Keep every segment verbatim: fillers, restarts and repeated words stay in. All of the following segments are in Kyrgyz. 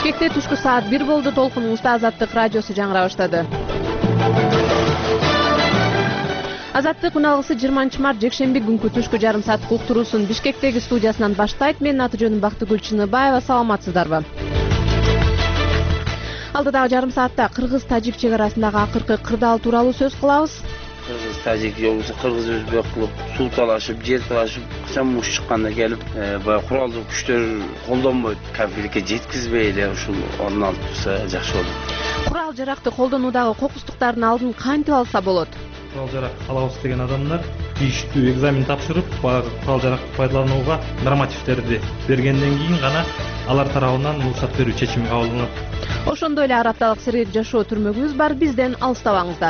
Бишкекте түшкү саат бир болду. Толкунубузда Азаттык радиосу жаңыра баштады. Азаттык үналгысы жыйырманчы март жекшемби күнкү түшкү жарым сааттык уктуруусун Бишкектеги студиясынан баштайт. Менин аты жөнүм Бактыгүл Чыныбаева. Саламатсыздарбы? Алдыдагы жарым саатта кыргыз-тажик чек арасындагы акыркы кырдаал тууралуу сөз кылабыз. Кыргыз-тажик же болбосо кыргыз-өзбек кылып суу талашып, жер талашып, качан муш чыкканда келип, баягы куралдуу күчтөр колдонбойт, конфликтке жеткизбей эле ушул орун алып турса жакшы болот. Курал жаракты колдонуудагы кокустуктардын алдын кантип алса болот? Курал жарак алабыз деген адамдар тийиштүү экзамен тапшырып, баягы курал жаракты пайдаланууга нормативдерди бергенден кийин гана алар тарабынан уруксат берүү чечими кабыл алынат. Ошондой эле ар апталык сергек жашоо түрмөгүбүз бар. Бизден алыстабаңыздар.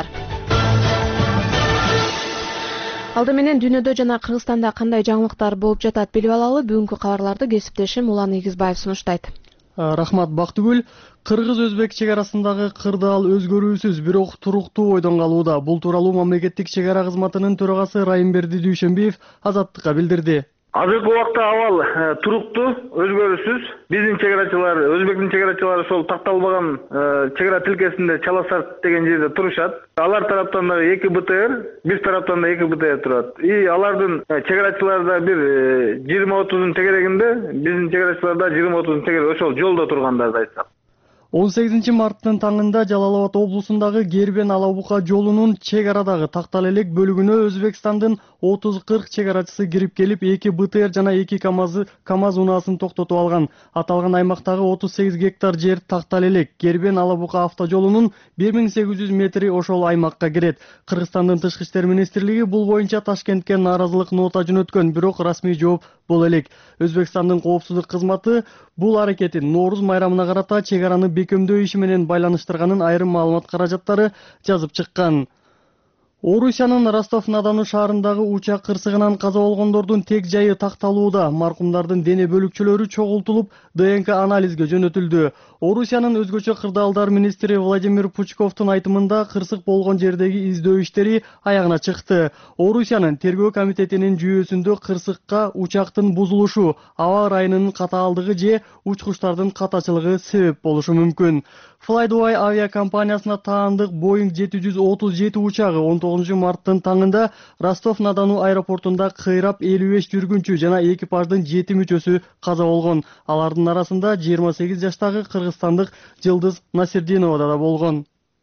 Алды менен дүйнөдө жана Кыргызстанда кандай жаңылыктар болуп жатат билип алалы. Бүгүнкү кабарларды кесиптешим Улан Игизбаев сунуштайт. Рахмат Бактыгүл. Кыргыз-өзбек чек арасындагы кырдаал өзгөрүүсүз, бирок туруктуу ойдон калууда. Бул тууралуу мамлекеттик чек ара кызматынын төрагасы Райымберди Дүйшөнбиев Азаттыкка билдирди. Азыркы убакта абал туруктуу, өзгөрүүсүз. Биздин чек арачылар, өзбектин чек арачылары ошол такталбаган чек ара тилкесинде Чаласарт деген жерде турушат. Алар тараптан дагы эки БТР, биз тараптан да эки БТР турат. И алардын чек арачыларда бир жыйырма отуздун тегерегинде, биздин чек арачыларда жыйырма отуздун тегереги ошол жолдо тургандарды айтсак. он сегизинчи марттын таңында Жалал Абад облусундагы Гербен Алабука жолунун чек арадагы тактал элек бөлүгүнө Өзбекстандын отуз кырк чек арачысы кирип келип, эки БТР жана эки КАМАЗ КАМАЗ унаасын токтотуп алган. Аталган аймактагы отуз сегиз гектар жер тактал элек. Гербен Алабука автожолунун бир миң сегиз жүз метри ошол аймакка кирет. Кыргызстандын тышкы иштер министрлиги бул боюнча Ташкентке нааразылык нота жөнөткөн, бирок расмий жооп бул элек. Өзбекстандын коопсуздук кызматы бул аракетин Нооруз майрамына карата чек араны бекемдөө иши менен байланыштырганын айрым маалымат каражаттары жазып чыккан. Орусиянын Ростов-на-Дону шаарындагы учак кырсыгынан каза болгондордун тег жайы такталууда. Маркумдардын дене бөлүкчөлөрү чогултулуп, ДНК анализге жөнөтүлдү. Орусиянын өзгөчө кырдаалдар министри Владимир Пучковдун айтымында кырсык болгон жердеги издөө иштери аягына чыкты. Орусиянын тергөө комитетинин жүйөсүндө кырсыкка учактын бузулушу, аба ырайынын катаалдыгы же учкучтардын катачылыгы себеп болушу мүмкүн. Flydubai авиакомпаниясына таандык Boeing жети жүз отуз жети учагы он тогузунчу марттын таңында Ростов-на-Дону аэропортунда кыйрап элүү беш жүргүнчү жана экипаждын жети мүчөсү каза болгон. Алардын арасында жыйырма сегиз жаштагы кыргызстандык Жылдыз Насирдинова да болгон.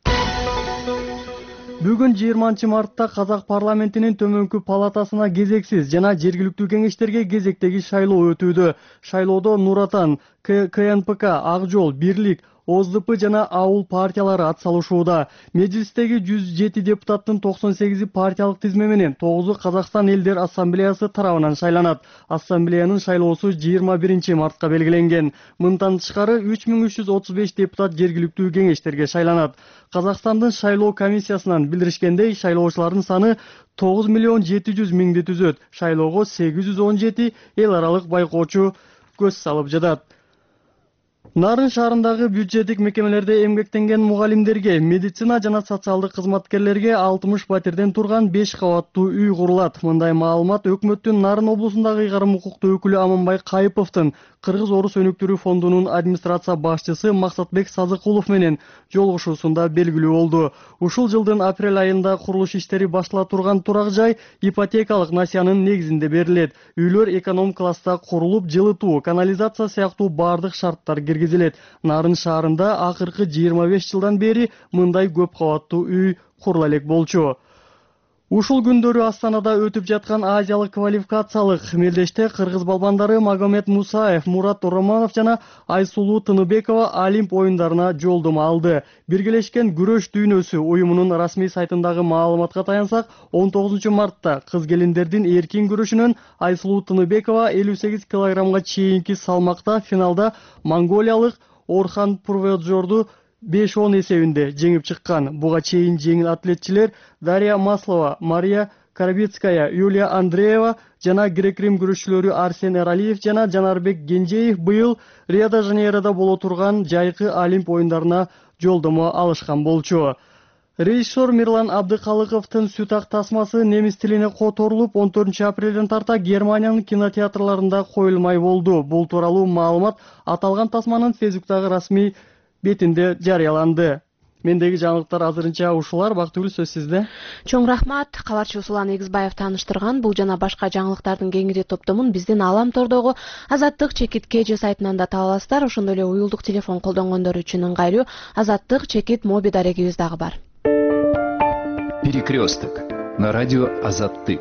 Бүгүн жыйырманчы мартта Казак парламентинин төмөнкү палатасына кезексиз жана жергиликтүү кеңештерге кезектеги шайлоо өтүүдө. Шайлоодо Нур Отан, КНПК, Ак жол, Бирлик, ОЗДП жана ауыл партиялары атсалышууда. Мejlистеги жүз жети депутаттын токсон сегизи партиялык тизме менен тогузу Казакстан элдер ассамблеясы тарабынан шайланат. Ассамблеянын шайлоосу жыйырма биринчи мартка белгиленген. Мындан тышкары үч миң үч жүз отуз беш депутат жергиликтүү кеңештерге шайланат. Казакстандын шайлоо комиссиясынан билдиришкендей, шайлоочулардын саны тогуз миллион жети жүз миңди түзөт. Шайлоого сегиз жүз он жети эл аралык байкоочу көз салып жатат. Нарын шаарындагы бюджеттик мекемелерде эмгектенген мугалимдерге, медицина жана социалдык кызматкерлерге алтымыш патерден турган беш кабаттуу үй курулат. Мындай маалымат өкмөттүн Нарын облусундагы ыйгарым укуктуу өкүлү Аманбай Кайыповдун Кыргыз-Орус өнүктүрүү фондунун администрация башчысы Максатбек Сазыкулов менен жолугушуусунда белгилүү болду. Ушул жылдын апрель айында курулуш иштери баштала турган турак жай ипотекалык насиянын негизинде берилет. Үйлөр эконом класста курулуп, жылытуу, канализация сыяктуу бардык шарттар киргизилет. Нарын шаарында акыркы жыйырма беш жылдан бери мындай көп кабаттуу үй курула элек болчу. Ушул күндөрү Астанада өтүп жаткан Азиялык квалификациялык мелдеште кыргыз балбандары Магомед Мусаев, Мурат Романов жана Айсулуу Тыныбекова Олимп оюндарына жолдомо алды. Биргелешкен күрөш дүйнөсү уюмунун расмий сайтындагы маалыматка таянсак, он тогузунчу мартта кыз келиндердин эркин күрөшүнөн Айсулуу Тыныбекова элүү сегиз килограммга чейинки салмакта финалда монголиялык Орхан Пурведжорду беш он эсебинде жеңип чыккан. Буга чейин жеңил атлетчилер Дарья Маслова, Мария Карабицкая, Юлия Андреева жана грек-рим күрөшчүлөрү Арсен Эралиев жана Жанарбек Генжеев быйыл Рио-де-Жанейрода боло турган жайкы Олимп оюндарына жолдомо алышкан болчу. Режиссер Мирлан Абдыкалыковдун Сүтак тасмасы немис тилине которулуп, он төртүнчү апрелден тарта Германиянын кинотеатрларында коюлмай болду. Бул тууралуу маалымат аталган тасманын Фейсбуктагы расмий бетинде жарыяланды. Мендеги жаңылыктар азырынча ушулар. Бактыгүл, сөз сизде. Чоң рахмат. Кабарчы Усулан Эгизбаев тааныштырган бул жана башка жаңылыктардын кеңири топтомун биздин Алам тордогу Азаттык чекит кж сайтынан да таба аласыздар. Ошондой эле уюлдук телефон колдонгондор үчүн ыңгайлуу Азаттык чекит моби дарегибиз дагы бар. Перекресток на радио Азаттык.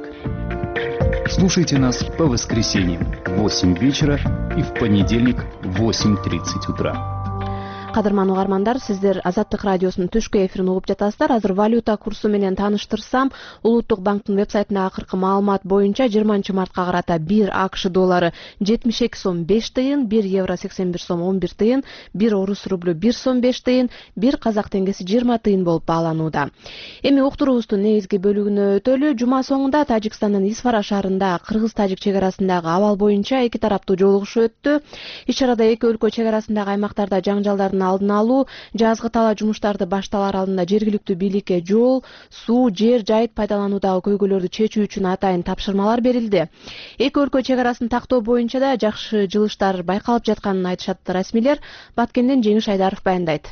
Слушайте нас по воскресеньям в восемь вечера и в понедельник в восемь тридцать утра. Кадырман угармандар, сиздер Азаттык радиосунун түшкү эфирин угуп жатасыздар. Азыр валюта курсу менен тааныштырсам, Улуттук банктын вебсайтына акыркы маалымат боюнча жыйырманчы мартка карата бир АКШ доллары жетимиш эки сом беш тыйын, бир евро сексен бир сом он бир тыйын, бир орус рублю бир сом беш тыйын, бир казак теңгеси жыйырма тыйын болуп бааланууда. Эми уктуруубуздун негизги бөлүгүнө өтөлү. Жума соңунда Тажикстандын Исфара шаарында кыргыз-тажик чек арасындагы абал боюнча эки тараптуу жолугушуу өттү. Иш чарада эки өлкө чек арасындагы аймактарда жаңжалдардын алдын алуу, жазгы тала жумуштарды башталар алдында жергиликтүү бийликке жол, суу, жер жайыт пайдалануудагы көйгөйлөрдү чечүү үчүн атайын тапшырмалар берилди. Эки өлкө чек арасын тактоо боюнча да жакшы жылыштар байкалып жатканын айтышат расмийлер. Баткенден Жеңиш Айдаров баяндайт.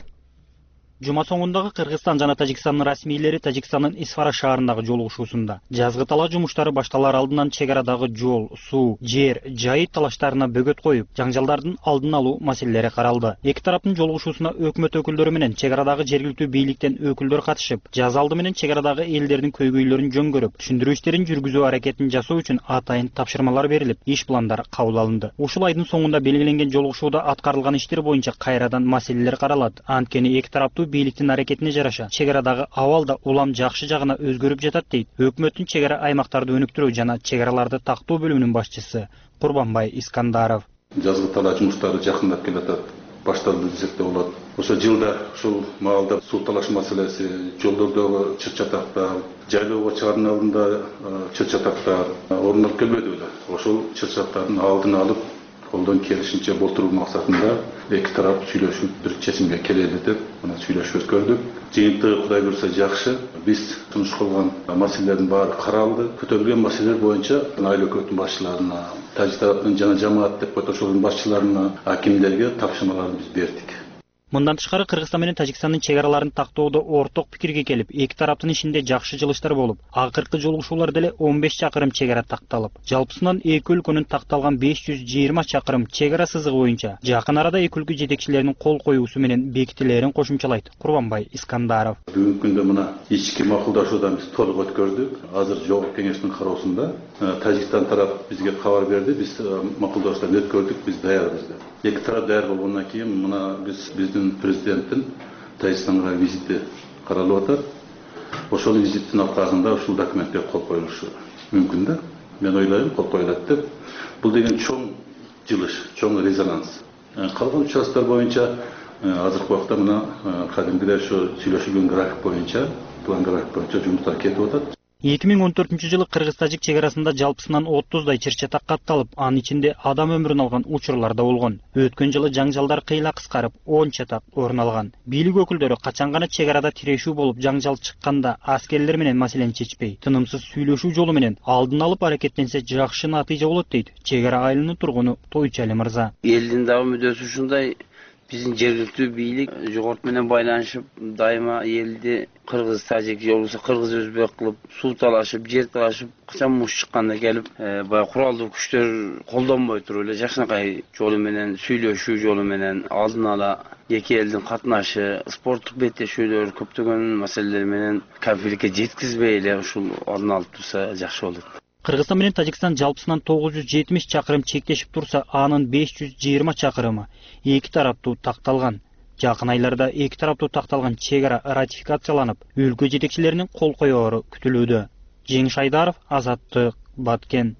Жума соңундагы Кыргызстан жана Тажикстандын расмийлери Тажикстандын Исфара шаарындагы жолугушуусунда жазгы тала жумуштары башталар алдынан чек арадагы жол, суу, жер, жайыт талаштарына бөгөт коюп, жаңжалдардын алдын алуу маселелери каралды. Эки тараптын жолугушуусуна өкмөт өкүлдөрү менен чек арадагы жергиликтүү бийликтен өкүлдөр катышып, жаз алды менен чек арадагы элдердин көйгөйлөрүн жөнгөрүп, түшүндүрүү иштерин жүргүзүү аракетин жасоо үчүн атайын тапшырмалар берилип, иш пландар кабыл алынды. Ушул айдын соңунда белгиленген жолугушууда аткарылган иштер боюнча кайрадан маселелер каралат. Анткени эки тараптуу бийликтин аракетине жараша чек арадагы абал да улам жакшы жагына өзгөрүп жатат дейт өкмөттүн чек ара аймактарды өнүктүрүү жана чек араларды тактоо бөлүмүнүн башчысы Курбанбай Искандаров. Жазгы тала жумуштары жакындап келатат, башталды десек да болот. Ошо жылда ушул маалда суу талаш маселеси, жолдордогу чыр-чатактар, жайлоого чыгаардын алдында чыр-чатактар орун алып келбеди беле. Ошол чыр-чатактардын алдын алып, колдон келишинче болтуруу максатында эки тарап сүйлөшүп бир чечимге келели деп мына сүйлөшүп өткөрдүк. Жыйынтыгы Кудай буйрса жакшы. Биз сунуш кылган маселелердин баары каралды. Көтөрүлгөн маселелер боюнча айыл өкмөтүнүн башчыларына, Тажик тараптын жана жамаат деп ошолордун башчыларына, акимдерге тапшырмаларды биз бердик. Мындан тышкары Кыргызстан менен Тажикстандын чек араларын тактоодо орток пикирге келип, эки тараптын ишинде жакшы жылыштар болуп, акыркы жолугушууларда эле он беш чакырым чек ара такталып, жалпысынан эки өлкөнүн такталган беш жүз жыйырма чакырым чек ара сызыгы боюнча жакын арада эки өлкө жетекчилеринин кол коюусу менен бекитилерин кошумчалайт Курбанбай Искандаров. Бүгүнкү күндө мына ички макулдашуудан биз толук өткөрдүк. Азыр жогорку кеңештин кароосунда Тажикстан тарап бизге кабар берди. Биз макулдашуудан өткөрдүк, биз даярбыз деп. Эки тарап даяр болгондон кийин мына биз биздин президенттин Тажикстанга визити каралып атат. Ошол визиттин аркасында ушул документке кол коюлушу мүмкүн да. Мен ойлойм, кол коюлат деп. Бул деген чоң жылыш, чоң резонанс. Калган участоктор боюнча азыркы убакта мына кадимгидей ошо сүйлөшүлгөн график боюнча, план график боюнча жумуштар кетип атат. эки миң он төртүнчү жылы Кыргыз-Тажик чек арасында жалпысынан отуздай чыр-чатак катталып, анын ичинде адам өмүрүн алган учурлар да болгон. Өткөн жылы жаңжалдар кыйла кыскарып, он чатак орун алган. Бийлик өкүлдөрү качан гана чек арада тирешүү болуп, жаңжал чыкканда аскерлер менен маселени чечпей, тынымсыз сүйлөшүү жолу менен алдын алып аракеттенсе жакшы натыйжа болот дейт чек ара айылынын тургуну Тойчали мырза. Элдин дагы мүддөсү ушундай. Биздин жергиликтүү бийлик жогорку менен байланышып, дайыма элди кыргыз тажик же болбосо кыргыз өзбек кылып суу талашып, жер талашып, качан муш чыкканда келип, баягы куралдуу күчтөр колдонбой туруп эле жакшынакай жолу менен, сүйлөшүү жолу менен алдын ала эки элдин катнашы, спорттук беттешүүлөр, көптөгөн маселелер менен конфликтке жеткизбей эле ушул орун алып турса жакшы болот. Кыргызстан менен Тажикстан жалпысынан тогуз жүз жетимиш чакырым чектешип турса, анын беш жүз жыйырма чакырымы эки тараптуу такталган. Жакын айларда эки тараптуу такталган чек ара ратификацияланып, өлкө жетекчилеринин кол коёору күтүлүүдө. Жеңиш Айдаров, Азаттык, Баткен.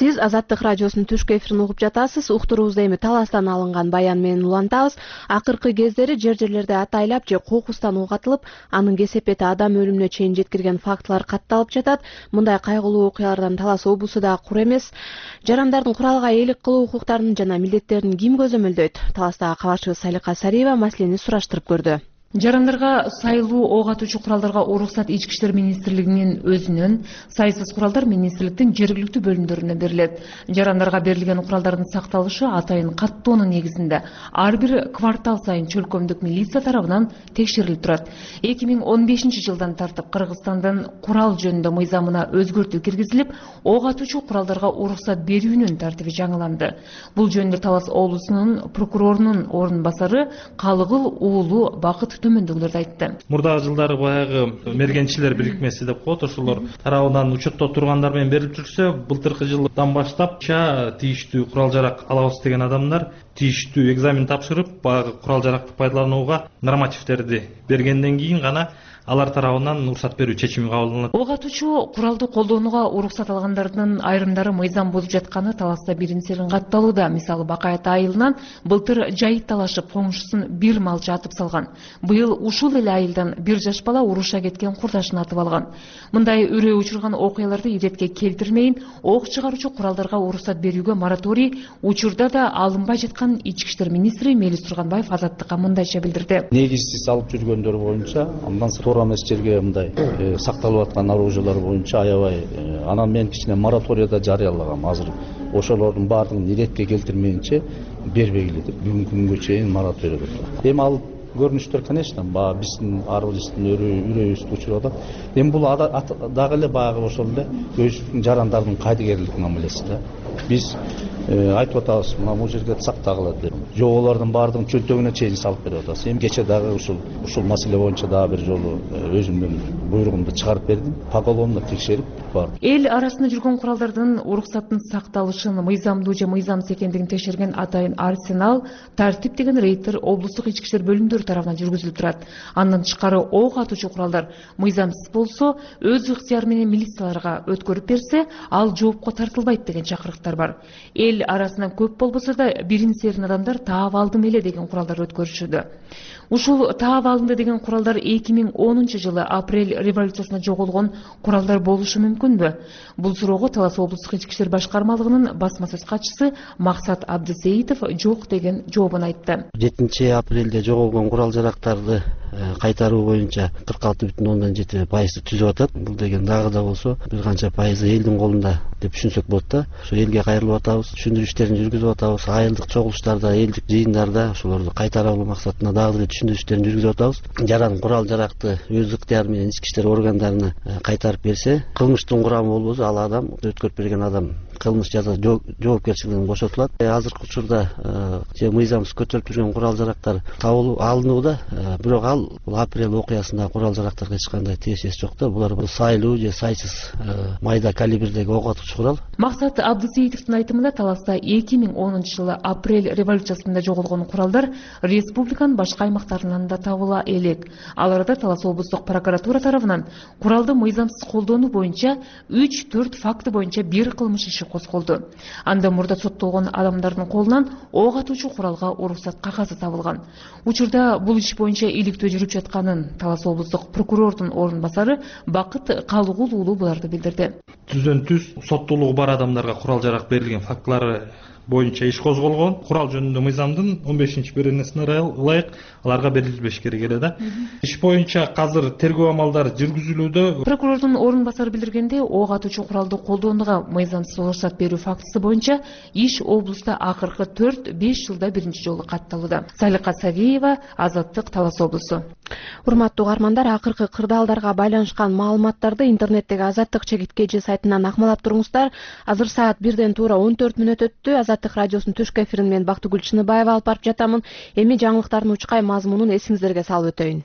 Сиз Азаттык радиосунун түшкү эфирин угуп жатасыз. Уктуруубузда эми таластан алынган баян менен улантабыз. Акыркы кездери жер жерлерде атайлап же кокустан ук атылып, анын кесепети адам өлүмүнө чейин жеткирген фактылар катталып жатат. Мындай кайгылуу окуялардан Талас облусу да кур эмес. Жарандардын куралга ээлик кылуу укуктарын жана милдеттерин ким көзөмөлдөйт? Таластагы кабарчыбыз Салика Сариева маселени сураштырып көрдү. Жарандарга сайлуу ок атуучу куралдарга уруксат Ички иштер министрлигинин өзүнөн, Сайсыз куралдар министрликтин жергиликтүү бөлүмдөрүнө берилет. Жарандарга берилген куралдардын сакталышы атайын каттоонун негизинде ар бир квартал сайын чөлкөмдүк милиция тарабынан текшерилип турат. эки миң он бешинчи жылдан тартып Кыргызстандын курал жөнүндө мыйзамына өзгөртүү киргизилип, ок атуучу куралдарга уруксат берүүнүн тартиби жаңыланды. Бул жөнүндө Талас облусунун прокурорунун орун басары Калыгыл уулу Бакыт төмөндөгүлөрдү айтты. Мурдагы жылдары баягы мергенчилер бирикмеси деп коет, ошолор тарабынан учетто тургандар менен берилип жүрсө, былтыркы жылдан баштап тийиштүү курал жарак алабыз деген адамдар тийиштүү экзамен тапшырып, баягы курал жаракты пайдаланууга нормативдерди бергенден кийин гана алар тарабынан уруксат берүү чечими кабылданат. Ок атуучу куралды колдонууга уруксат алгандардын айрымдары мыйзам бузуп жатканы Таласта биринсерин катталууда. Мисалы Бакайат айылынан былтыр жайыт талашып, коңшусун бир малчы атып салган. Быйыл ушул эле айылдан бир жаш бала уруша кеткен курдашын атып алган. Мындай үрөө учурган окуяларды иретке келтирмейин, ок чыгаруучу куралдарга уруксат берүүгө мораторий учурда да алынбай жаткан Ички иштер министри Мелис Турганбаев Азаттыкка мындайча билдирди. Негизсиз алып жүргөндөр боюнча, андан туура эмес жерге мындай сакталып аткан оружиялар боюнча аябай анан мен кичине мораторий да жарыялагам. Азыр ошолордун баардыгын иретке келтирмейинче бербегиле деп бүгүнкү күнгө чейин мораторий турат. Эми ал көрүнүштөр, конечно, баягы биздин ар биздин үрөйүбүздү учурап атат. Эми бул дагы эле баягы ошол эле өзүбүздүн жарандардын кайдыгерлик мамилеси да. Биз айтып атабыз, мына бул жерге сактагыла деп. Жоболордун баардыгын чөнтөгүнө чейин салып берип атабыз. Эми кече дагы ушул ушул маселе боюнча дагы бир жолу өзүмдүн буйругумду чыгарып бердим. Поголовно текшерип бар. Эл арасында жүргөн куралдардын уруксаттын сакталышын мыйзамдуу же мыйзамсыз экендигин текшерген атайын арсенал тартип деген рейдтер облустук ички иштер бөлүмдөрү тарабынан жүргүзүлүп турат. Андан тышкары ок атуучу куралдар мыйзамсыз болсо, өз ыктыяры менен милицияларга өткөрүп берсе, ал жоопко тартылбайт деген чакырыктар бар. Эл арасынан көп болбосо да бирин серин адамдар таап алдым эле деген куралдар өткөрүшүүдө. Ушул таап алынды деген куралдар эки миң онунчу жылы апрель революциясында жоголгон куралдар болушу мүмкүнбү? Бул суроого Талас облустук ички иштер башкармалыгынын басма сөз катчысы Максат Абдысеитов жок деген жообун айтты. жетинчи апрелде жоголгон курал жарактарды кайтаруу боюнча кырк алты бүтүн ондон жети пайызды түзүп атат. Бул деген дагы да болсо бир канча пайызы элдин колунда деп түшүнсөк болот да. Ошо элге кайрылып атабыз, түшүндүрүү иштерин жүргүзүп атабыз. Айылдык чогулуштарда, элдик жыйындарда ошолорду кайтара алуу максатында дагы деле түшүндүрүү иштерин жүргүзүп атабыз. Жаран курал жаракты өз ыктыяры менен ички иштер органдарына кайтарып берсе, кылмыштын курамы болбосо ал адам, өткөрүп берген адам кылмыш жаза жоопкерчилигинен бошотулат. Азыркы учурда же мыйзамсыз көтөрүп жүргөн курал жарактар табылып алынууда, бирок ал бул апрель окуясындагы курал жарактарга эч кандай тиешеси жок да. Булар сайлуу же сайсыз майда калибрдеги ок атуучу курал. Максат Абдысеитовдун айтымында Таласта эки миң онунчу жылы апрель революциясында жоголгон куралдар республиканын башка аймактарынан да табыла элек. Аларда Талас облустук прокуратура тарабынан куралды мыйзамсыз колдонуу боюнча үч төрт факты боюнча бир кылмыш иши козголду. Анда мурда соттолгон адамдардын колунан ок атуучу куралга уруксат кагазы табылган. Учурда бул иш боюнча иликтөө жүрүп жатканын Талас облустук прокурордун орун басары Бакыт Калыгул уулу буларды билдирди. Түздөн түз соттуулугу бар адамдарга курал жарак берилген фактылары боюнча иш козголгон. Курал жөнүндө мыйзамдын он бешинчи беренесине ылайык аларга берилбеш керек эле да. Иш боюнча азыр тергөө амалдары жүргүзүлүүдө. Прокурордун орун басары билдиргенде, ок атуучу куралды колдонууга мыйзамсыз уруксат берүү фактысы боюнча иш облуста акыркы төрт беш жылда биринчи жолу катталууда. Салика Сариева, Азаттык, Талас облусу. Урматтуу угармандар, акыркы кырдаалдарга байланышкан маалыматтарды интернеттеги Азаттык чегиткеji сайтынан акмалап туруңуздар. Азыр саат бирден туура он төрт мүнөт өттү. Азаттык радиосунун түшкү эфирин мен Бактыгүл Чыныбаева алып барып жатамын. Эми жаңылыктардын учкай мазмунун эсиңиздерге салып өтөйүн.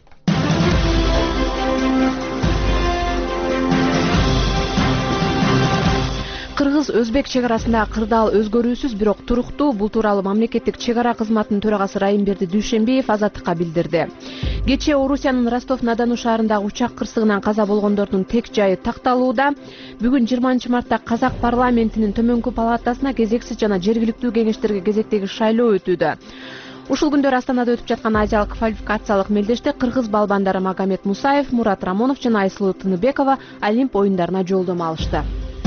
кыргыз өзбек чек арасындагы кырдаал өзгөрүүсүз бирок туруктуу. Бул тууралуу мамлекеттик чек ара кызматынын төрагасы Райымберди Дүйшенбиев Азаттыкка билдирди. Кечээ Орусиянын Ростов-на-Дону шаарындагы учак кырсыгынан каза болгондордун тек жайы такталууда. Бүгүн жыйырманчы мартта Казак парламентинин төмөнкү палатасына кезексиз жана жергиликтүү кеңештерге кезектеги шайлоо өтүүдө. Ушул күндөр Астанада өтүп жаткан азиялык квалификациялык мелдеште кыргыз балбандары Магомед Мусаев, Мурат Рамонов жана Айсылуу Тыныбекова Олимп оюндарына жолдомо алышты.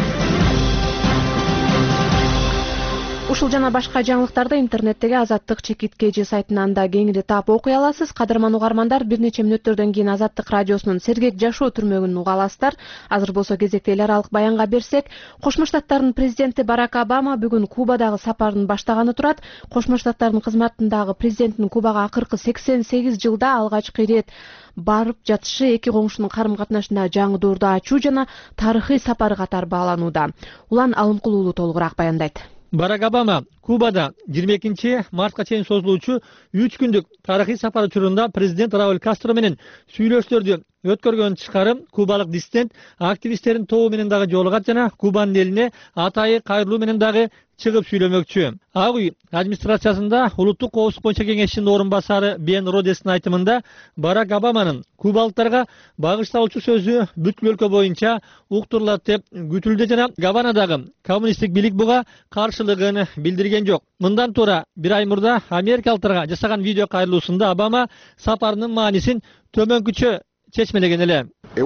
Ушул жана башка жаңылыктарды интернеттеги Азаттык чекит кж сайтынан да кеңири таап окуй аласыз. Кадырман угармандар, бир нече мүнөттөрдөн кийин Азаттык радиосунун Сергек жашоо түрмөгүн уга аласыздар. Азыр болсо кезекте эл аралык баянга берсек, Кошмо Штаттардын президенти Барак Обама бүгүн Кубадагы сапарын баштаганы турат. Кошмо Штаттардын кызматындагы президенттин Кубага акыркы сексен сегиз жылда алгачкы ирет барып жатышы эки коңшунун карым катнашында жаңы доорду ачуу жана тарыхый сапары катары бааланууда. Улан Алымкулуулу толугураак баяндайт. Барак Обама Кубада жыйырма экинчи мартка чейин созулуучу үч күндүк тарыхый сапары учурунда президент Рауль Кастро менен сүйлөшүүлөрдү өткөргөн тышкары кубалык диссидент активисттердин тобу менен дагы жолугат жана Кубанын элине атайы кайрылуу менен дагы чыгып сүйлөмөкчү. Ак үй администрациясында улуттук коопсуздук боюнча кеңешчинин орун басары Бен Родестин айтымында Барак Обаманын кубалыктарга багышталуучу сөзү бүткүл өлкө боюнча уктурулат деп күтүлдү жана Гаванадагы коммунисттик бийлик буга каршылыгын билдирген жок. Мындан туура бир ай мурда америкалыктарга жасаган видео кайрылуусунда Обама сапарынын маанисин төмөнкүчө чечмелеген эле.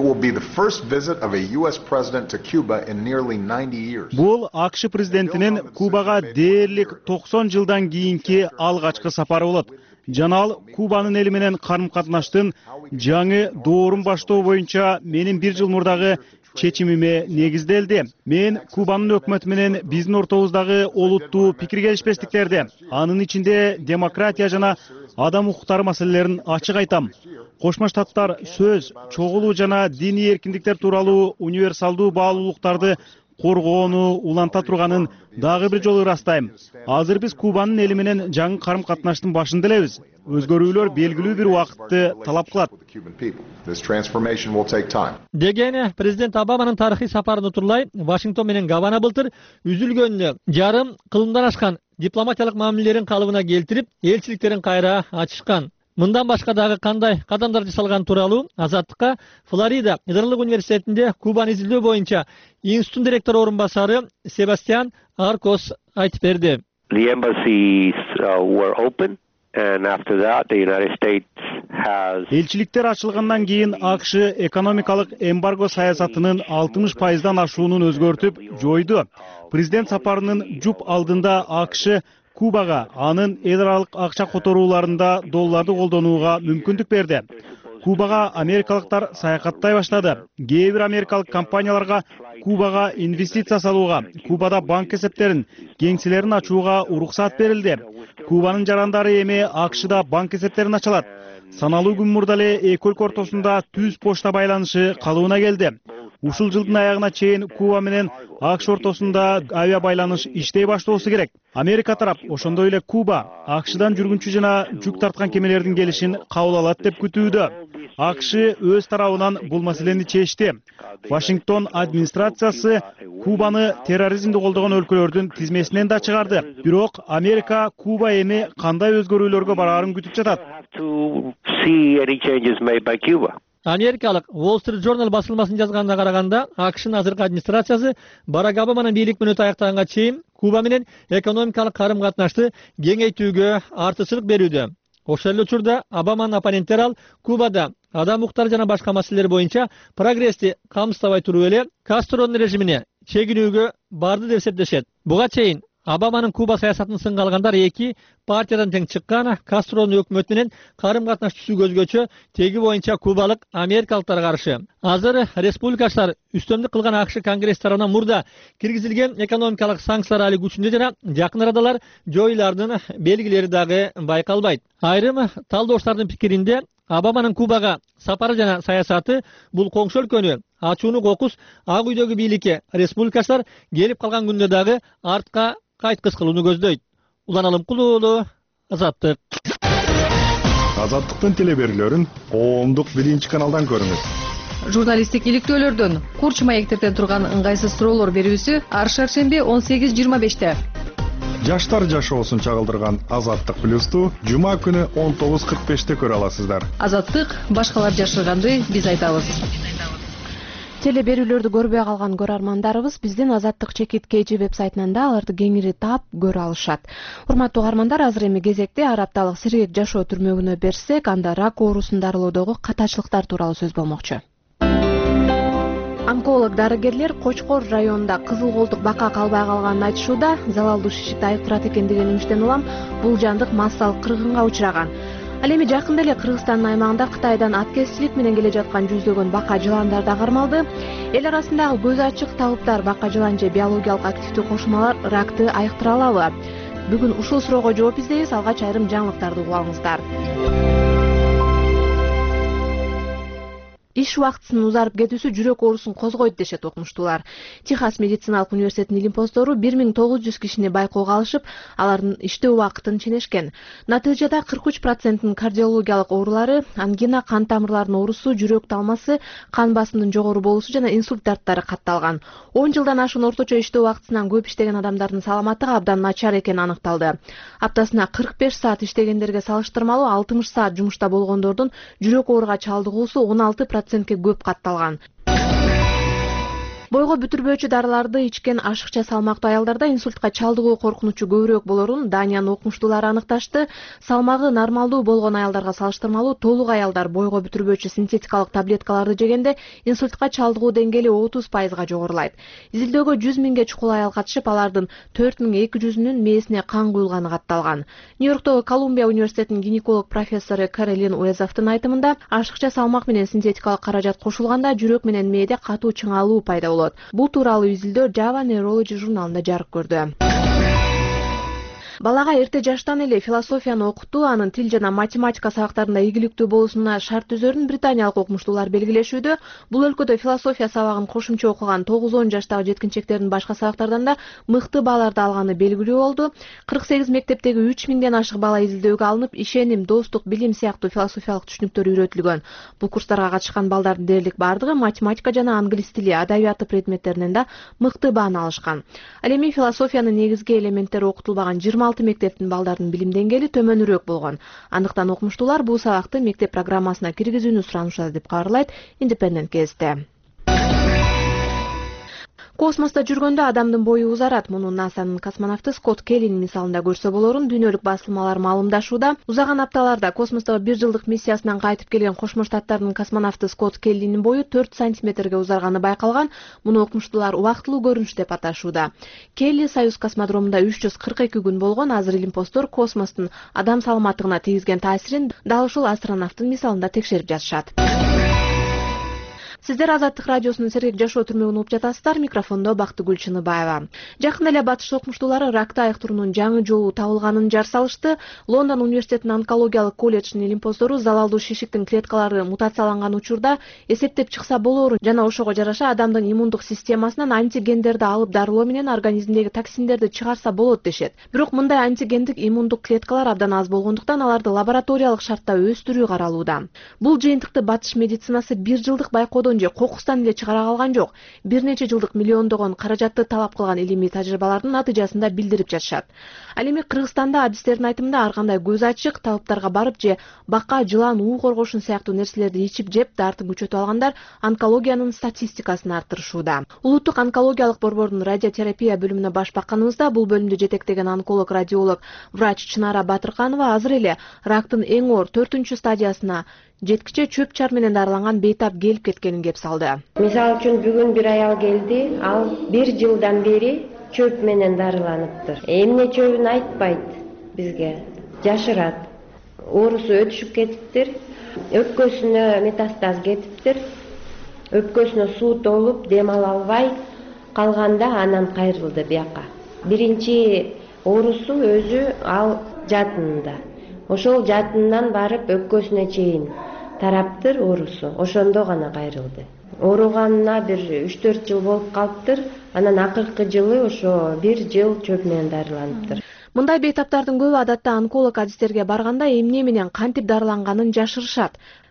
Бул АКШ президентинин Кубага дээрлик токсон жылдан кийинки алгачкы сапары болот. Жана ал Кубанын эли менен карым-катнаштын жаңы доорун баштоо боюнча менин бир жыл мурдагы чечимиме негизделди. Мен Кубанын өкмөтү менен биздин ортобуздагы олуттуу пикир келишпестиктерди, анын ичинде демократия жана адам укуктары маселелерин ачык айтам. Кошмо Штаттар сөз, чогулуу жана диний эркиндиктер тууралуу универсалдуу баалуулуктарды коргоону уланта турганын дагы бир жолу ырастайм. Азыр биз Кубанын эли менен жаңы карым-катнаштын башында элебиз. Өзгөрүүлөр белгилүү бир убакытты талап кылат. Деген президент Обаманын тарыхый сапарын утурлай Вашингтон менен Гавана былтыр үзүлгөнүнө жарым кылымдан ашкан дипломатиялык мамилелерин калыбына келтирип, элчиликтерин кайра ачышкан. Мындан башка дагы кандай кадамдар жасалган тууралуу Азаттыкка Флорида Федералдык университетинде Кубаны изилдөө боюнча институттун директору орун басары Себастьян Аркос айтып берди. The embassies uh, were open and after that the United States has Элчиликтер ачылгандан кийин АКШ экономикалык эмбарго саясатынын алтымыш пайыздан ашуунун өзгөртүп жойду. Президент сапарынын жуп алдында АКШ Кубага анын эл аралык акча которууларында долларды колдонууга мүмкүндүк берди. Кубага америкалыктар саякаттай баштады. Кээ бир америкалык компанияларга Кубага инвестиция салууга, Кубада банк эсептерин, кеңселерин ачууга уруксат берилди. Кубанын жарандары эми АКШда банк эсептерин ачалат. Саналуу күн мурда эле эки өлкө ортосунда түз почта байланышы калыбына келди. Ушул жылдын аягына чейин Куба менен АКШ ортосунда авиа байланыш иштей баштоосу керек. Америка тарап ошондой эле Куба АКШдан жүргүнчү жана жүк тарткан кемелердин келишин кабыл алат деп күтүүдө. АКШ өз тарабынан бул маселени чечти. Вашингтон администрациясы Кубаны терроризмди колдогон өлкөлөрдүн тизмесинен да чыгарды. Бирок Америка Куба эми кандай өзгөрүүлөргө бараарын күтүп жатат. Америкалык Wall Street Journal басылмасынын жазганына караганда, АКШнын азыркы администрациясы Барак Обаманын бийлик мөөнөтү аяктаганга чейин Куба менен экономикалык карым-катнашты кеңейтүүгө артыкчылык берүүдө. Ошол эле учурда Обаманын оппоненттери ал Кубада адам укуктары жана башка маселелер боюнча прогрессти камсыздабай туруп эле Кастронун режимине чегинүүгө барды деп эсептешет. Буга чейин Обаманын Куба саясатын сынга алгандар эки партиядан тең чыккан Кастронун өкмөтү менен карым-катнаш түзүүгө өзгөчө, теги боюнча кубалык америкалыктар каршы. Азыр республикачылар үстөмдүк кылган АКШ Конгресс тарабынан мурда киргизилген экономикалык санкциялар али күчүндө жана жакын арадалар жоюлардын белгилери дагы байкалбайт. Айрым талдоочулардын пикиринде Обаманын Кубага сапары жана саясаты бул коңшу өлкөнү ачууну кокус Ак үйдөгү бийликке республикачылар келип калган күндө дагы артка кайткыс кылууну көздөйт. Улан Алымкулуулу, Азаттык. Азаттыктын телеберүүлөрүн коомдук биринчи каналдан көрүңүз. Журналисттик иликтөөлөрдөн курч маектерден турган ыңгайсыз суроолор берүүсү ар шаршемби он сегиз жыйырма беште. Жаштар жашоосун чагылдырган Азаттык плюсту жума күнү он тогуз кырк беште көрө аласыздар. Азаттык башкалар жашырганды биз айтабыз. Теле берүүлөрдү көрбөй калган көрөрмандарыбыз биздин Азаттык чекит kg вебсайтынан да аларды кеңири таап көрө алышат. Урматтуу угармандар, азыр эми кезекте ар апталык сергек жашоо түрмөгүнө берсек, анда рак оорусун дарылоодогу катачылыктар тууралуу сөз болмокчу. Онколог дарыгерлер Кочкор районунда кызыл колтук бака калбай калганын айтышууда. Залалдуу шишикти айыктырат экен деген үмүттөн улам бул жандык массалык кыргынга учураган. Ал эми жакында эле Кыргызстандын аймагында Кытайдан аткезчилик менен келе жаткан жүздөгөн бака жыландар да кармалды. Эл арасындагы көз ачык талыптар бака жылан же биологиялык активдүү кошулмалар ракты айыктыра алабы? Бүгүн ушул суроого жооп издейбиз. Алгач айрым жаңылыктарды угуп алыңыздар. Иш убактысынын узарып кетүүсү жүрөк оорусун козгойт дешет окумуштуулар. Техас медициналык университетинин илимпоздору бир миң тогуз жүз кишини байкоого алышып, алардын иштөө убакытын ченешкен. Натыйжада кырк үч проценттин кардиологиялык оорулары, ангина, кан тамырларынын оорусу, жүрөк талмасы, кан басымдын жогору болуусу жана инсульт дарттары катталган. он жылдан ашуун орточо иштөө убактысынан көп иштеген адамдардын саламаттыгы абдан начар экени аныкталды. Аптасына кырк беш саат иштегендерге салыштырмалуу алтымыш саат жумушта болгондордун жүрөк ооруга чалдыгуусу он алты процентке көп катталган. Бойго бүтүрбөөчү дарыларды ичкен ашыкча салмактуу аялдарда инсультка чалдыгуу коркунучу көбүрөөк болорун Даниянын окумуштуулары аныкташты. Салмагы нормалдуу болгон аялдарга салыштырмалуу толук аялдар бойго бүтүрбөөчү синтетикалык таблеткаларды жегенде инсультка чалдыгуу деңгээли отуз пайызга жогорулайт. Изилдөөгө жүз миңге чукул аял катышып, алардын төрт миң эки жүзүнүн мээсине кан куюлганы катталган. Нью-Йорктогу Колумбия университетинин гинеколог профессору Каролин Уэзовдун айтымында, ашыкча салмак менен синтетикалык каражат кошулганда жүрөк менен мээде катуу чыңалуу пайда болот. Бул тууралуу изилдөө Java Neurology журналында жарык көрдү. Балага эрте жаштан эле философияны окутуу, анын тил жана математика сабактарында ийгиликтүү болуусуна шарт түзөрүн британиялык окумуштуулар белгилешүүдө. Бул өлкөдө философия сабагын кошумча окуган тогуз он жаштагы жеткинчектердин башка сабактардан да мыкты бааларды алганы белгилүү болду. кырк сегиз мектептеги үч миңден ашык бала изилдөөгө алынып, ишеним, достук, билим сыяктуу философиялык түшүнүктөр үйрөтүлгөн. Бул курстарга катышкан балдардын дээрлик бардыгы математика жана англис тили, адабияты предметтеринен да мыкты бааны алышкан. Ал эми философиянын негизги элементтери окутулбаган жыйырма алты мектептин балдардын билим деңгээли төмөнүрөөк болгон. Андыктан окумуштуулар бул сабакты мектеп программасына киргизүүнү суранышат деп кабарлайт Independent газети. Космоста жүргөндө адамдын бою узарат. Муну НАСАнын космонавты Скотт Келлинин мисалында көрсө болорун дүйнөлүк басылмалар маалымдашууда. Узаган апталарда космостогу бир жылдык миссиясынан кайтып келген Кошмо Штаттардын космонавты Скотт Келлинин бою төрт сантиметрге узарганы байкалган. Муну окумуштуулар убактылуу көрүнүш деп аташууда. Келли Союз космодромунда үч жүз кырк эки күн болгон. Азыр илимпоздор космостун адам саламаттыгына тийгизген таасирин дал ушул астронавттын мисалында текшерип жатышат. Сиздер Азаттык радиосунун сергек жашоо түрмөгүн угуп жатасыздар. Микрофондо Бактыгүл Чыныбаева. Жакында эле батыш окумуштуулары ракты айыктыруунун жаңы жолу табылганын жар салышты. Лондон университетинин онкологиялык колледжинин илимпоздору залалдуу шишиктин клеткалары мутацияланган учурда эсептеп чыкса болоорун жана ошого жараша адамдын иммундук системасынан антигендерди алып дарылоо менен организмдеги токсиндерди чыгарса болот дешет. Бирок мындай антигендик иммундук клеткалар абдан аз болгондуктан аларды лабораториялык шартта өстүрүү каралууда. Бул жыйынтыкты батыш медицинасы бир жылдык байкоодон же кокустан эле чыгара калган жок. Бир нече жылдык миллиондогон каражатты талап кылган илимий тажрыйбалардын натыйжасында билдирип жатышат. Ал эми Кыргызстанда адистердин айтымында ар кандай көз ачык талаптарга барып же бака, жылан, уу коргошун сыяктуу нерселерди ичип жеп дартын күчөтүп алгандар онкологиянын статистикасын арттырышууда. Улуттук онкологиялык борбордун радиотерапия бөлүмүнө баш бакканыбызда бул бөлүмдү жетектеген онколог, радиолог, врач Чынара Батырканова азыр эле рактын эң оор төртүнчү стадиясына жеткиче чөп чар менен дарыланган бейтап келип кеткенин кеп салды. Мисалы үчүн бүгүн бир аял келди, ал бир жылдан бери чөп менен дарыланыптыр. Эмне чөбүн айтпайт бизге, жашырат. Оорусу өтүшүп кетиптир, өпкөсүнө метастаз кетиптир, өпкөсүнө суу толуп дем ала албай калганда анан кайрылды бияка. Биринчи оорусу өзү ал жатынында. Ошол жатындан барып өпкөсүнө чейин тараптыр оорусу. Ошондо гана кайрылды. Ооруганына бир үч төрт жыл болуп калыптыр. Анан акыркы жылы ошо бир жыл чөп менен дарыланыптыр. Мындай бейтаптардын көбү адатта онколог адистерге барганда эмне менен кантип дарыланганын жашырышат.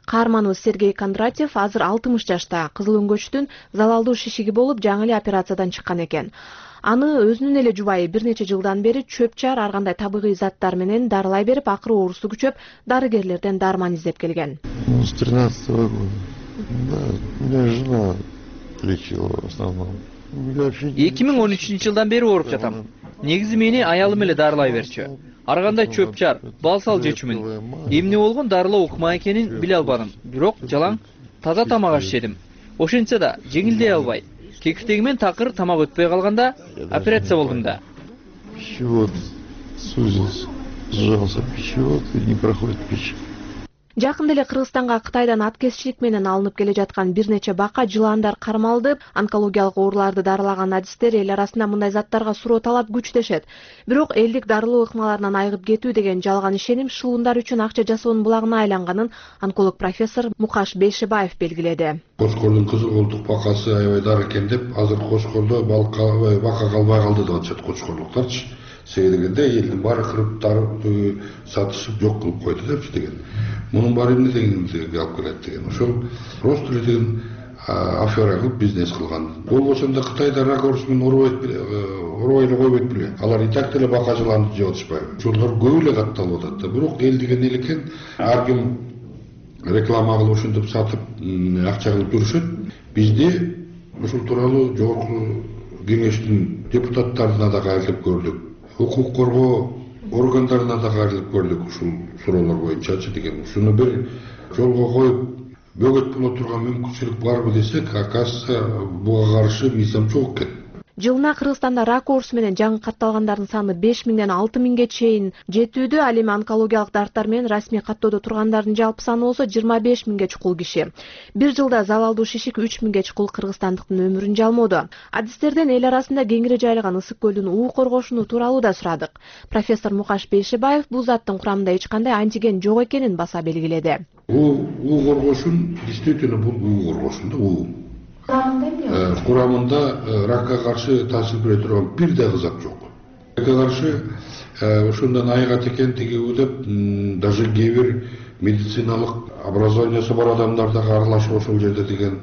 Каарманыбыз Сергей Кондратьев азыр алтымыш жашта, кызыл өңгөчтүн залалдуу шишиги болуп, жаңы эле операциядан чыккан экен. Аны өзүнүн эле жубайы бир нече жылдан бери чөп-чар ар кандай табигый заттар менен дарылай берип, акыры оорусу күчөп, дарыгерлерден дарман издеп келген. С тринадцатого года. Да, меня жена лечила в основном. эки миң он үчүнчү жылдан бери ооруп жатам. Негизи мени аялым эле дарылай берчү. Ар кандай чөп-чар, балсал жечүмүн. Эмне болгон дарылоо укма экенин биле албадым. Бирок жалаң таза тамак аш жедим. Ошентсе да жеңилдей албай. Кекиртегимен такыр тамак өтпөй калганда операция болдум да. Пищевод сузился, сжался пищевод и не проходит пища. Жакында эле Кыргызстанга Кытайдан аткезчилик менен алынып келе жаткан бир нече бака жылаандар кармалды. Онкологиялык ооруларды дарылаган адистер эл арасында мындай заттарга суроо талап күчтөшөт. Бирок элдик дарылоо ыкмаларынан айыгып кетүү деген жалган ишеним шылуундар үчүн акча жасоонун булагына айланганын онколог профессор Мукаш Бейшебаев белгиледи. Кошкордун кызыл колтук бакасы аябай дары экен деп, азыр Кошкордо бака калбай калды деп атышат кошкорлуктарчы. Себеби дегенде элдин баары кырып дарып сатышып жок кылып койду депчи деген. Мунун баары эмне дегенге алып келет деген. Ошол просто эле деген афера кылып бизнес кылган. Болбосо да Кытайда рак оорусу менен оорубай эле койбойт беле. Алар и так деле бака жылаанды жеп атышпайбы. Ошолор көп эле катталып атат да. Бирок эл деген эл экен, ар ким реклама кылып ошентип сатып акча кылып жүрүшөт. Бизде ушул тууралуу жогорку кеңештин депутаттарына да кайрылып көрдүк. Укук коргоо органдарына да кайрылып көрдүк ушул суроолор боюнчачы деген. Ушуну бир жолго коюп бөгөт боло турган мүмкүнчүлүк барбы десек, оказывается, буга каршы мыйзам жок экен. Жылына Кыргызстанда рак оорусу менен жаңы катталгандардын саны беш миңден алты миңге чейин жетүүдө. Ал эми онкологиялык дарттар менен расмий каттоодо тургандардын жалпы саны болсо жыйырма беш миңге чукул киши. Бир жылда залалдуу шишик үч миңге чукул кыргызстандыктын өмүрүн жалмоодо. Адистерден эл арасында кеңири жайылган Ысык көлдүн уу коргошуну тууралуу да сурадык. Профессор Мукаш Бейшебаев бул заттын курамында эч кандай антиген жок экенин баса белгиледи. Уу коргошун действительно бул уу коргошун да уу. Курамында ракка каршы таасир бере турган бир дагы зат жок. Ракка каршы ошондон айыгат экен тигиби деп даже кээ бир медициналык образованиясы бар адамдар да аралашып ошол жерде деген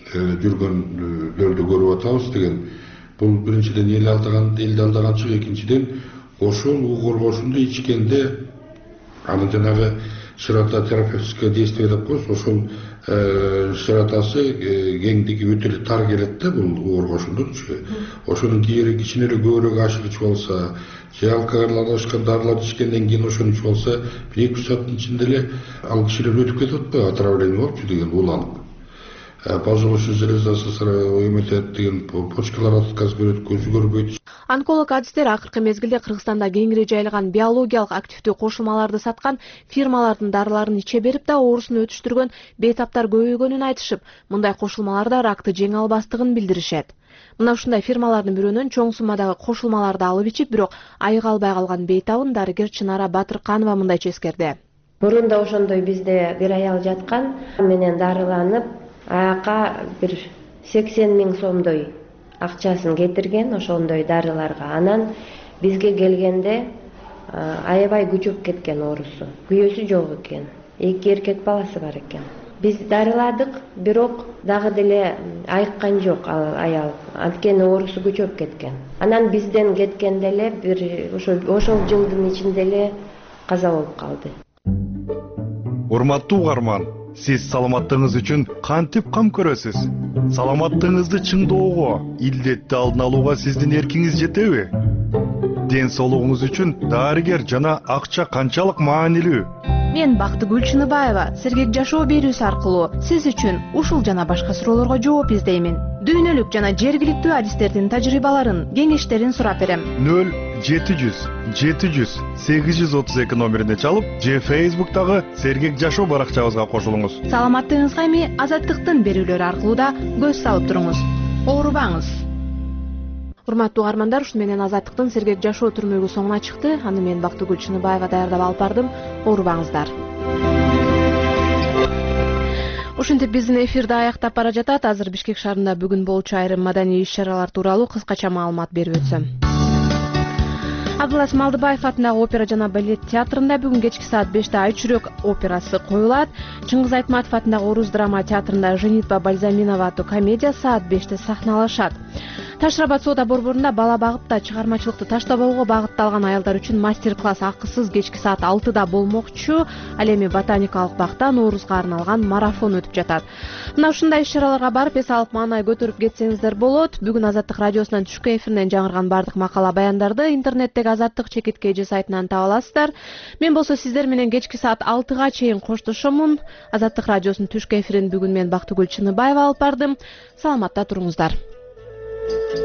жүргөндөрдү көрүп атабыз деген. Бул биринчиден эл алдаган, элди алдаганчык, экинчиден ошол уу коргошунду ичкенде аны жанагы ширототерапевтическое действие деп коебуз, ошол широтасы кеңдиги өтө эле тар келет да бул уу коргошундунчу. Ошонун кийери кичине эле көбүрөөк ашык ичип алса, же алкоголь аралашкан дарыларды ичкенден кийин ошону ичип алса, бир эки үч сааттын ичинде эле ал кишилер өтүп кетип атпайбы, отравление болупчу деген уланып. Поджелудочная железасы эметет деген, почкалар отказ берет, көзү көрбөйт. Онколог адистер акыркы мезгилде Кыргызстанда кеңири жайылган биологиялык активдүү кошулмаларды саткан фирмалардын дарыларын иче берип да оорусун өтүштүргөн бейтаптар көбөйгөнүн айтышып, мындай кошулмаларда ракты жеңе албастыгын билдиришет. Мына ушундай фирмалардын бирөөнөн чоң суммадагы кошулмаларды алып ичип, бирок айыга албай калган бейтабын дарыгер Чынара Батырканова мындайча эскерди. Мурунда ошондой бизде бир аял жаткан менен дарыланып, аяка бир сексен миң сомдой акчасын кетирген ошондой дарыларга. Анан бизге келгенде аябай күчөп кеткен оорусу. Күйөөсү жок экен. Эки эркек баласы бар экен. Биз дарыладык, бирок дагы деле айыккан жок ал аял. Анткени оорусу күчөп кеткен. Анан бизден кеткенде эле бир ошол ошол жылдын ичинде эле каза болуп калды. Урматтуу угарман, сиз саламаттыгыңыз үчүн кантип кам көрөсүз? Саламаттыгыңызды чыңдоого, илдетти алдын алууга сиздин эркиңиз жетеби? Ден соолугуңуз үчүн дарыгер жана акча канчалык маанилүү? Мен Бактыгүл Чыныбаева Сергек жашоо берүүсү аркылуу сиз үчүн ушул жана башка суроолорго жооп издеймин. Дүйнөлүк жана жергиликтүү адистердин тажрыйбаларын, кеңештерин сурап берем. нөл жети жүз жети жүз сегиз жүз отуз эки номерине чалып, же Facebook'тагы Сергек жашоо баракчабызга кошулуңуз. Саламаттыгыңызга эми Азаттыктын берүүлөрү аркылуу да көз салып туруңуз. Оорубаңыз. Урматтуу угармандар, ушу менен Азаттыктын Сергек жашоо түрмөгү соңуна чыкты. Аны мен Бактыгүл Чыныбаева даярдап алып бардым. Оорубаңыздар. Ушинтип биздин эфирди аяктап бара жатат. Азыр Бишкек шаарында бүгүн болчу айрым маданий иш-чаралар тууралуу кыскача маалымат берип өтсөм. Абдулас Малдыбаев атындагы опера жана балет театрында бүгүн кечки саат беште Ай чүрөк операсы коюлат. Чыңгыз Айтматов атындагы Орус драма театрында Женитьба Бальзаминова аттуу комедия саат беште сахналашат. Ташрабад соода борборунда бала багытта чыгармачылыкты таштабоого багытталган аялдар үчүн мастер-класс акысыз кечки саат алтыда болмокчу. Ал эми ботаникалык бакта Ноорузга арналган марафон өтүп жатат. Мына ушундай иш-чараларга барып эс алып маанай көтөрүп кетсеңиздер болот. Бүгүн Азаттык радиосунан түшкү эфиринен жаңырган бардык макала баяндарды интернеттеги Азаттык чекиткеji сайтынан таба аласыздар. Мен болсо сиздер менен кечки саат алтыга чейин коштошомун. Азаттык радиосунун түшкү эфирин бүгүн мен Бактыгүл Чыныбаева алып бардым. Саламатта туруңуздар.